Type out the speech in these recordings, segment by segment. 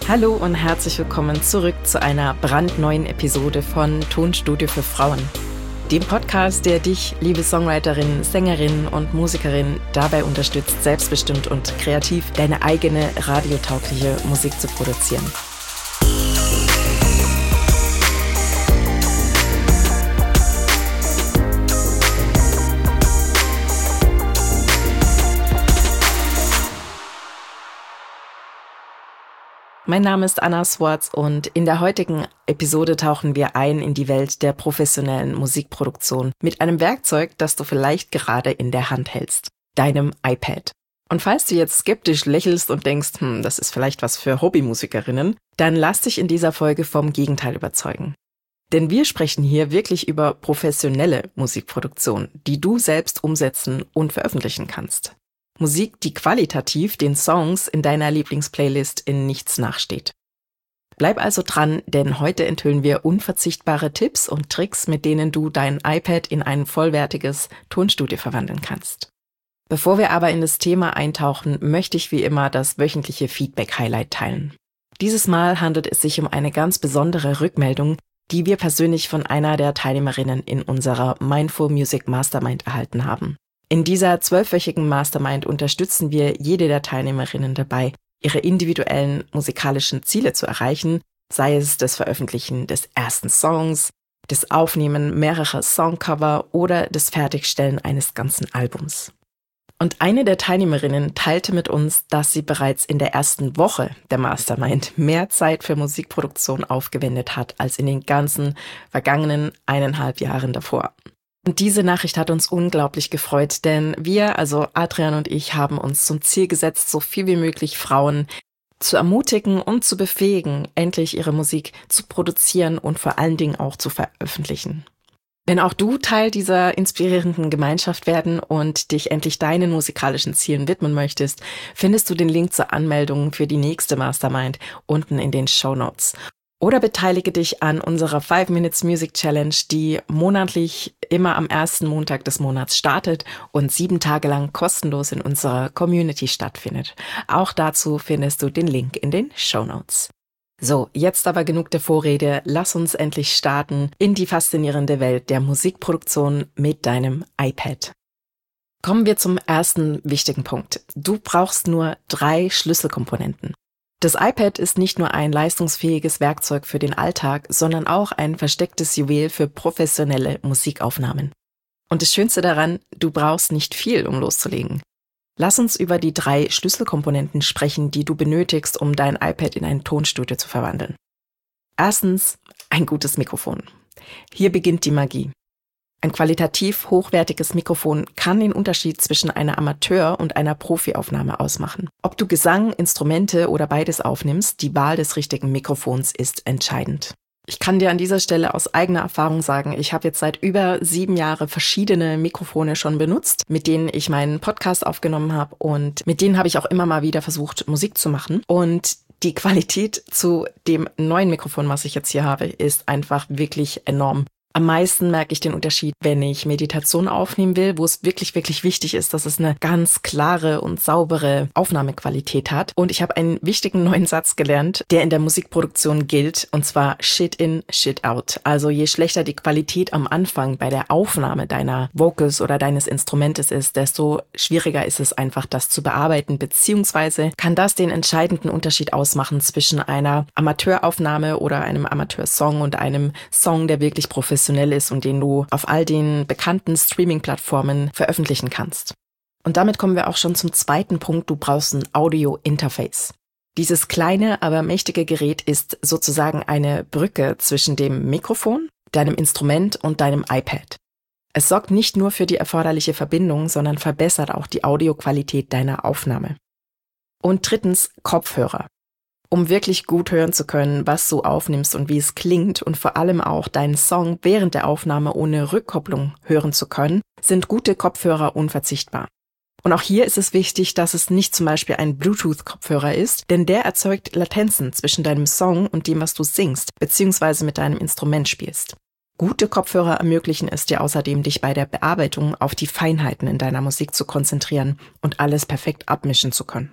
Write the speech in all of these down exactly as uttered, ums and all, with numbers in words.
Hallo und herzlich willkommen zurück zu einer brandneuen Episode von Tonstudio für Frauen. Dem Podcast, der dich, liebe Songwriterin, Sängerin und Musikerin, dabei unterstützt, selbstbestimmt und kreativ deine eigene radiotaugliche Musik zu produzieren. Mein Name ist Anna Swartz und in der heutigen Episode tauchen wir ein in die Welt der professionellen Musikproduktion mit einem Werkzeug, das du vielleicht gerade in der Hand hältst, deinem iPad. Und falls du jetzt skeptisch lächelst und denkst, hm, das ist vielleicht was für Hobbymusikerinnen, dann lass dich in dieser Folge vom Gegenteil überzeugen. Denn wir sprechen hier wirklich über professionelle Musikproduktion, die du selbst umsetzen und veröffentlichen kannst. Musik, die qualitativ den Songs in deiner Lieblingsplaylist in nichts nachsteht. Bleib also dran, denn heute enthüllen wir unverzichtbare Tipps und Tricks, mit denen du dein iPad in ein vollwertiges Tonstudio verwandeln kannst. Bevor wir aber in das Thema eintauchen, möchte ich wie immer das wöchentliche Feedback-Highlight teilen. Dieses Mal handelt es sich um eine ganz besondere Rückmeldung, die wir persönlich von einer der Teilnehmerinnen in unserer Mindful Music Mastermind erhalten haben. In dieser zwölfwöchigen Mastermind unterstützen wir jede der Teilnehmerinnen dabei, ihre individuellen musikalischen Ziele zu erreichen, sei es das Veröffentlichen des ersten Songs, das Aufnehmen mehrerer Songcover oder das Fertigstellen eines ganzen Albums. Und eine der Teilnehmerinnen teilte mit uns, dass sie bereits in der ersten Woche der Mastermind mehr Zeit für Musikproduktion aufgewendet hat als in den ganzen vergangenen eineinhalb Jahren davor. Und diese Nachricht hat uns unglaublich gefreut, denn wir, also Adrian und ich, haben uns zum Ziel gesetzt, so viel wie möglich Frauen zu ermutigen und zu befähigen, endlich ihre Musik zu produzieren und vor allen Dingen auch zu veröffentlichen. Wenn auch du Teil dieser inspirierenden Gemeinschaft werden und dich endlich deinen musikalischen Zielen widmen möchtest, findest du den Link zur Anmeldung für die nächste Mastermind unten in den Shownotes. Oder beteilige dich an unserer five minutes Music Challenge, die monatlich immer am ersten Montag des Monats startet und sieben Tage lang kostenlos in unserer Community stattfindet. Auch dazu findest du den Link in den Shownotes. So, jetzt aber genug der Vorrede. Lass uns endlich starten in die faszinierende Welt der Musikproduktion mit deinem iPad. Kommen wir zum ersten wichtigen Punkt. Du brauchst nur drei Schlüsselkomponenten. Das iPad ist nicht nur ein leistungsfähiges Werkzeug für den Alltag, sondern auch ein verstecktes Juwel für professionelle Musikaufnahmen. Und das Schönste daran, du brauchst nicht viel, um loszulegen. Lass uns über die drei Schlüsselkomponenten sprechen, die du benötigst, um dein iPad in ein Tonstudio zu verwandeln. Erstens, ein gutes Mikrofon. Hier beginnt die Magie. Ein qualitativ hochwertiges Mikrofon kann den Unterschied zwischen einer Amateur- und einer Profiaufnahme ausmachen. Ob du Gesang, Instrumente oder beides aufnimmst, die Wahl des richtigen Mikrofons ist entscheidend. Ich kann dir an dieser Stelle aus eigener Erfahrung sagen, ich habe jetzt seit über sieben Jahren verschiedene Mikrofone schon benutzt, mit denen ich meinen Podcast aufgenommen habe und mit denen habe ich auch immer mal wieder versucht, Musik zu machen. Und die Qualität zu dem neuen Mikrofon, was ich jetzt hier habe, ist einfach wirklich enorm. Am meisten merke ich den Unterschied, wenn ich Meditation aufnehmen will, wo es wirklich, wirklich wichtig ist, dass es eine ganz klare und saubere Aufnahmequalität hat. Und ich habe einen wichtigen neuen Satz gelernt, der in der Musikproduktion gilt, und zwar Shit in, Shit out. Also je schlechter die Qualität am Anfang bei der Aufnahme deiner Vocals oder deines Instrumentes ist, desto schwieriger ist es einfach, das zu bearbeiten, beziehungsweise kann das den entscheidenden Unterschied ausmachen zwischen einer Amateuraufnahme oder einem Amateursong und einem Song, der wirklich professionell ist und den du auf all den bekannten Streaming-Plattformen veröffentlichen kannst. Und damit kommen wir auch schon zum zweiten Punkt, du brauchst ein Audio-Interface. Dieses kleine, aber mächtige Gerät ist sozusagen eine Brücke zwischen dem Mikrofon, deinem Instrument und deinem iPad. Es sorgt nicht nur für die erforderliche Verbindung, sondern verbessert auch die Audioqualität deiner Aufnahme. Und drittens, Kopfhörer. Um wirklich gut hören zu können, was du aufnimmst und wie es klingt und vor allem auch deinen Song während der Aufnahme ohne Rückkopplung hören zu können, sind gute Kopfhörer unverzichtbar. Und auch hier ist es wichtig, dass es nicht zum Beispiel ein Bluetooth-Kopfhörer ist, denn der erzeugt Latenzen zwischen deinem Song und dem, was du singst, beziehungsweise mit deinem Instrument spielst. Gute Kopfhörer ermöglichen es dir außerdem, dich bei der Bearbeitung auf die Feinheiten in deiner Musik zu konzentrieren und alles perfekt abmischen zu können.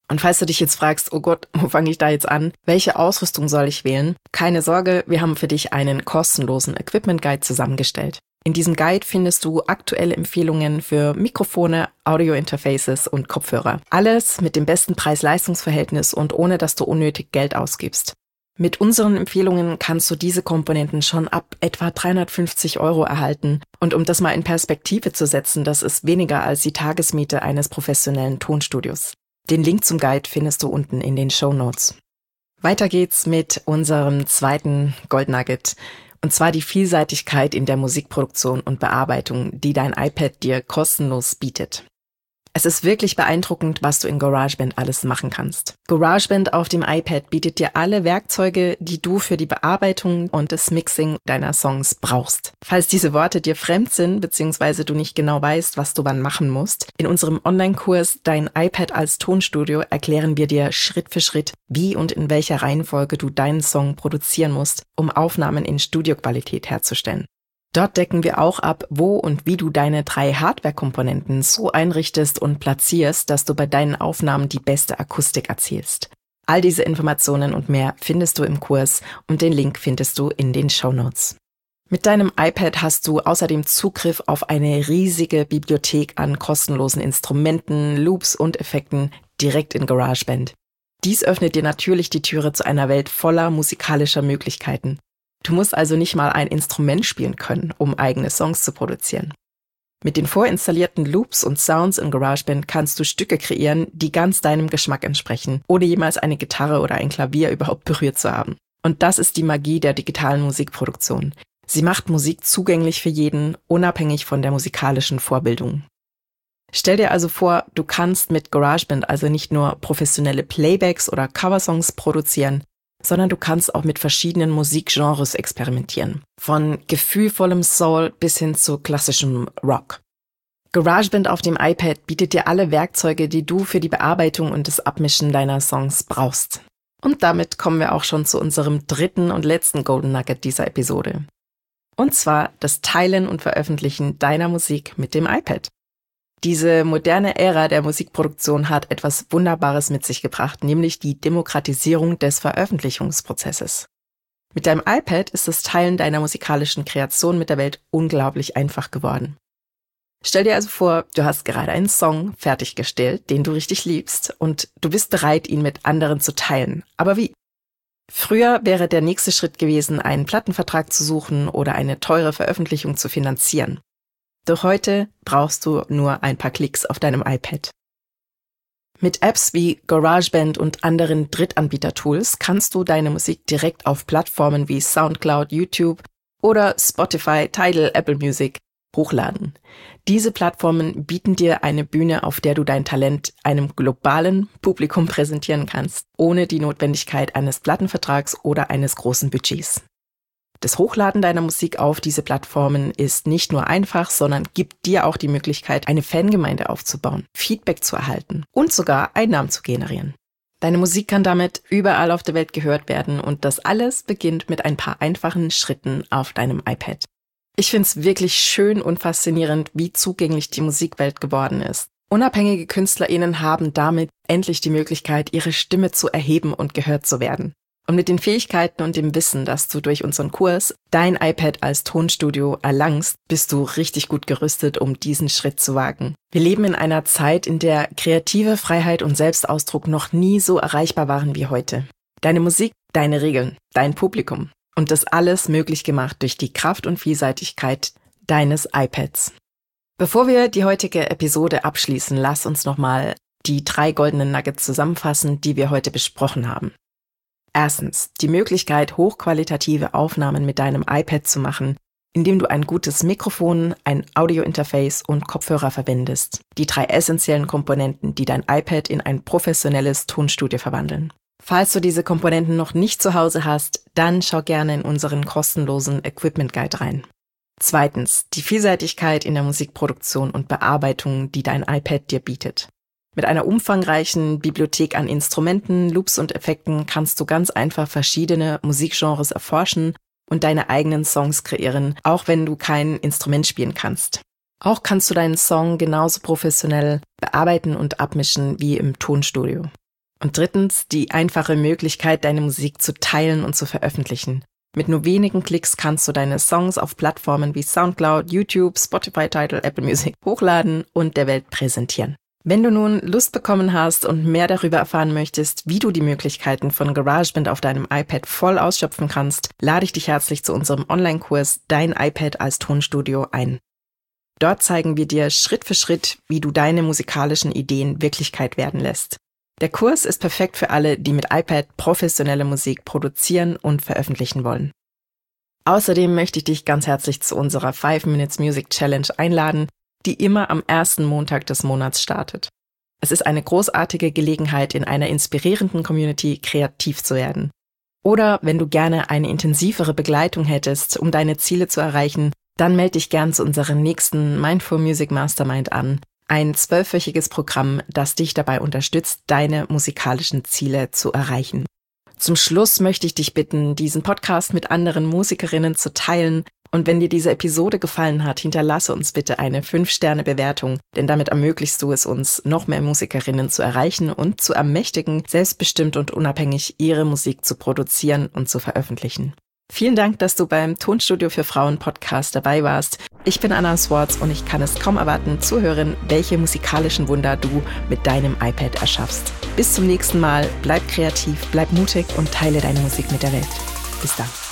Und falls du dich jetzt fragst, oh Gott, wo fange ich da jetzt an? Welche Ausrüstung soll ich wählen? Keine Sorge, wir haben für dich einen kostenlosen Equipment Guide zusammengestellt. In diesem Guide findest du aktuelle Empfehlungen für Mikrofone, Audio-Interfaces und Kopfhörer. Alles mit dem besten Preis-Leistungs-Verhältnis und ohne, dass du unnötig Geld ausgibst. Mit unseren Empfehlungen kannst du diese Komponenten schon ab etwa dreihundertfünfzig Euro erhalten. Und um das mal in Perspektive zu setzen, das ist weniger als die Tagesmiete eines professionellen Tonstudios. Den Link zum Guide findest du unten in den Shownotes. Weiter geht's mit unserem zweiten Gold Nugget. Und zwar die Vielseitigkeit in der Musikproduktion und Bearbeitung, die dein iPad dir kostenlos bietet. Es ist wirklich beeindruckend, was du in GarageBand alles machen kannst. GarageBand auf dem iPad bietet dir alle Werkzeuge, die du für die Bearbeitung und das Mixing deiner Songs brauchst. Falls diese Worte dir fremd sind, beziehungsweise du nicht genau weißt, was du wann machen musst, in unserem Online-Kurs Dein iPad als Tonstudio erklären wir dir Schritt für Schritt, wie und in welcher Reihenfolge du deinen Song produzieren musst, um Aufnahmen in Studioqualität herzustellen. Dort decken wir auch ab, wo und wie du deine drei Hardware-Komponenten so einrichtest und platzierst, dass du bei deinen Aufnahmen die beste Akustik erzielst. All diese Informationen und mehr findest du im Kurs und den Link findest du in den Shownotes. Mit deinem iPad hast du außerdem Zugriff auf eine riesige Bibliothek an kostenlosen Instrumenten, Loops und Effekten direkt in GarageBand. Dies öffnet dir natürlich die Türe zu einer Welt voller musikalischer Möglichkeiten. Du musst also nicht mal ein Instrument spielen können, um eigene Songs zu produzieren. Mit den vorinstallierten Loops und Sounds in GarageBand kannst du Stücke kreieren, die ganz deinem Geschmack entsprechen, ohne jemals eine Gitarre oder ein Klavier überhaupt berührt zu haben. Und das ist die Magie der digitalen Musikproduktion. Sie macht Musik zugänglich für jeden, unabhängig von der musikalischen Vorbildung. Stell dir also vor, du kannst mit GarageBand also nicht nur professionelle Playbacks oder Coversongs produzieren, sondern du kannst auch mit verschiedenen Musikgenres experimentieren. Von gefühlvollem Soul bis hin zu klassischem Rock. GarageBand auf dem iPad bietet dir alle Werkzeuge, die du für die Bearbeitung und das Abmischen deiner Songs brauchst. Und damit kommen wir auch schon zu unserem dritten und letzten Golden Nugget dieser Episode. Und zwar das Teilen und Veröffentlichen deiner Musik mit dem iPad. Diese moderne Ära der Musikproduktion hat etwas Wunderbares mit sich gebracht, nämlich die Demokratisierung des Veröffentlichungsprozesses. Mit deinem iPad ist das Teilen deiner musikalischen Kreation mit der Welt unglaublich einfach geworden. Stell dir also vor, du hast gerade einen Song fertiggestellt, den du richtig liebst, und du bist bereit, ihn mit anderen zu teilen. Aber wie? Früher wäre der nächste Schritt gewesen, einen Plattenvertrag zu suchen oder eine teure Veröffentlichung zu finanzieren. Doch heute brauchst du nur ein paar Klicks auf deinem iPad. Mit Apps wie GarageBand und anderen Drittanbieter-Tools kannst du deine Musik direkt auf Plattformen wie SoundCloud, YouTube oder Spotify, Tidal, Apple Music hochladen. Diese Plattformen bieten dir eine Bühne, auf der du dein Talent einem globalen Publikum präsentieren kannst, ohne die Notwendigkeit eines Plattenvertrags oder eines großen Budgets. Das Hochladen deiner Musik auf diese Plattformen ist nicht nur einfach, sondern gibt dir auch die Möglichkeit, eine Fangemeinde aufzubauen, Feedback zu erhalten und sogar Einnahmen zu generieren. Deine Musik kann damit überall auf der Welt gehört werden und das alles beginnt mit ein paar einfachen Schritten auf deinem iPad. Ich finde es wirklich schön und faszinierend, wie zugänglich die Musikwelt geworden ist. Unabhängige KünstlerInnen haben damit endlich die Möglichkeit, ihre Stimme zu erheben und gehört zu werden. Und mit den Fähigkeiten und dem Wissen, das du durch unseren Kurs dein iPad als Tonstudio erlangst, bist du richtig gut gerüstet, um diesen Schritt zu wagen. Wir leben in einer Zeit, in der kreative Freiheit und Selbstausdruck noch nie so erreichbar waren wie heute. Deine Musik, deine Regeln, dein Publikum. Und das alles möglich gemacht durch die Kraft und Vielseitigkeit deines iPads. Bevor wir die heutige Episode abschließen, lass uns nochmal die drei goldenen Nuggets zusammenfassen, die wir heute besprochen haben. Erstens, die Möglichkeit, hochqualitative Aufnahmen mit deinem iPad zu machen, indem du ein gutes Mikrofon, ein Audiointerface und Kopfhörer verwendest. Die drei essentiellen Komponenten, die dein iPad in ein professionelles Tonstudio verwandeln. Falls du diese Komponenten noch nicht zu Hause hast, dann schau gerne in unseren kostenlosen Equipment Guide rein. Zweitens, die Vielseitigkeit in der Musikproduktion und Bearbeitung, die dein iPad dir bietet. Mit einer umfangreichen Bibliothek an Instrumenten, Loops und Effekten kannst du ganz einfach verschiedene Musikgenres erforschen und deine eigenen Songs kreieren, auch wenn du kein Instrument spielen kannst. Auch kannst du deinen Song genauso professionell bearbeiten und abmischen wie im Tonstudio. Und drittens, die einfache Möglichkeit, deine Musik zu teilen und zu veröffentlichen. Mit nur wenigen Klicks kannst du deine Songs auf Plattformen wie Soundcloud, YouTube, Spotify, Tidal, Apple Music hochladen und der Welt präsentieren. Wenn du nun Lust bekommen hast und mehr darüber erfahren möchtest, wie du die Möglichkeiten von GarageBand auf deinem iPad voll ausschöpfen kannst, lade ich dich herzlich zu unserem Online-Kurs Dein iPad als Tonstudio ein. Dort zeigen wir dir Schritt für Schritt, wie du deine musikalischen Ideen Wirklichkeit werden lässt. Der Kurs ist perfekt für alle, die mit iPad professionelle Musik produzieren und veröffentlichen wollen. Außerdem möchte ich dich ganz herzlich zu unserer five minutes Music Challenge einladen, die immer am ersten Montag des Monats startet. Es ist eine großartige Gelegenheit, in einer inspirierenden Community kreativ zu werden. Oder wenn du gerne eine intensivere Begleitung hättest, um deine Ziele zu erreichen, dann melde dich gern zu unserer nächsten Mindful Music Mastermind an, ein zwölfwöchiges Programm, das dich dabei unterstützt, deine musikalischen Ziele zu erreichen. Zum Schluss möchte ich dich bitten, diesen Podcast mit anderen Musikerinnen zu teilen. Und wenn dir diese Episode gefallen hat, hinterlasse uns bitte eine fünf Sterne Bewertung, denn damit ermöglichst du es uns, noch mehr Musikerinnen zu erreichen und zu ermächtigen, selbstbestimmt und unabhängig ihre Musik zu produzieren und zu veröffentlichen. Vielen Dank, dass du beim Tonstudio für Frauen Podcast dabei warst. Ich bin Anna Swartz und ich kann es kaum erwarten zu hören, welche musikalischen Wunder du mit deinem iPad erschaffst. Bis zum nächsten Mal, bleib kreativ, bleib mutig und teile deine Musik mit der Welt. Bis dann.